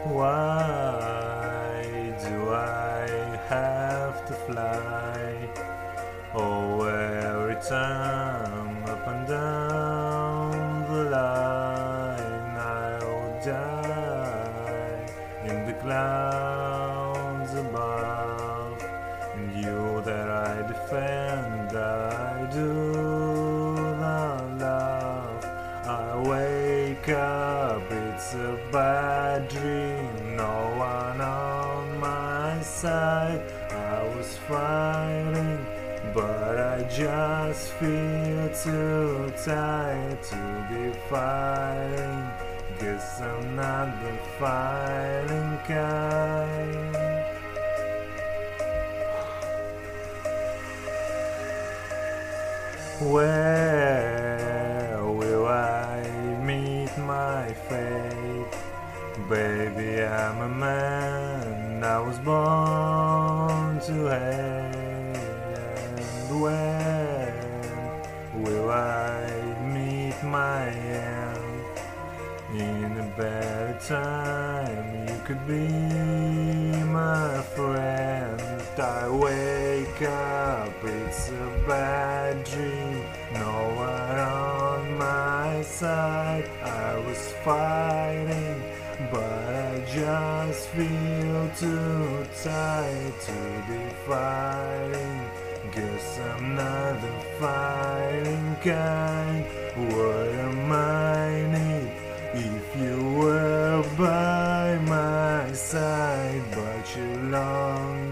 Why do I have to fly? Oh, every time up and down the line, I'll die in the clouds above. And you that I defend, I do not love. I wake up, it's a bad dream, no one on my side. I was fighting, but I just feel too tired to be fighting. Guess I'm not the fighting kind. Where will I meet my fate? Baby, I'm a man, I was born to hate. And when will I meet my end? In a better time, you could be my friend. I wake up, it's a bad dream, no one on my side. I was fighting, but I just feel too tired to be fighting. Guess I'm not the fighting kind. What am I need if you were by my side? But you're long